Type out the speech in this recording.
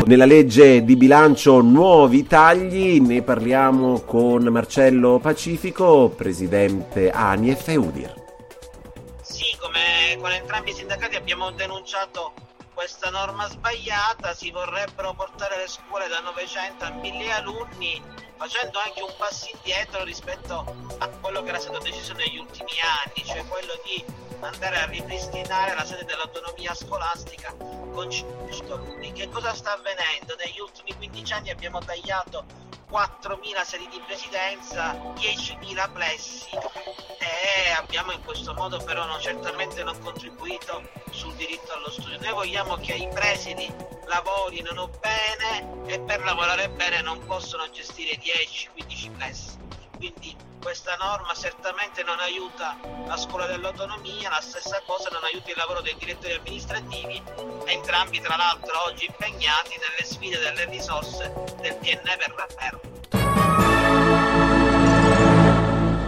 nella legge di bilancio nuovi tagli, ne parliamo con Marcello Pacifico, presidente ANIEF e UDIR. Sì, come con entrambi i sindacati abbiamo denunciato questa norma sbagliata. Si vorrebbero portare le scuole da 900 a 1000 alunni, facendo anche un passo indietro rispetto a quello che era stato deciso negli ultimi anni, cioè quello di andare a ripristinare la sede dell'autonomia scolastica con 500 alunni. Che cosa sta avvenendo? Negli ultimi 15 anni abbiamo tagliato 4.000 sedi di presidenza, 10.000 plessi e abbiamo in questo modo però certamente non contribuito sul diritto allo studio. Noi vogliamo che i presidi lavorino bene e per lavorare bene non possono gestire 10-15 plessi. Quindi questa norma certamente non aiuta la scuola dell'autonomia, la stessa cosa non aiuta il lavoro dei direttori amministrativi, entrambi tra l'altro oggi impegnati nelle sfide delle risorse del PNRR.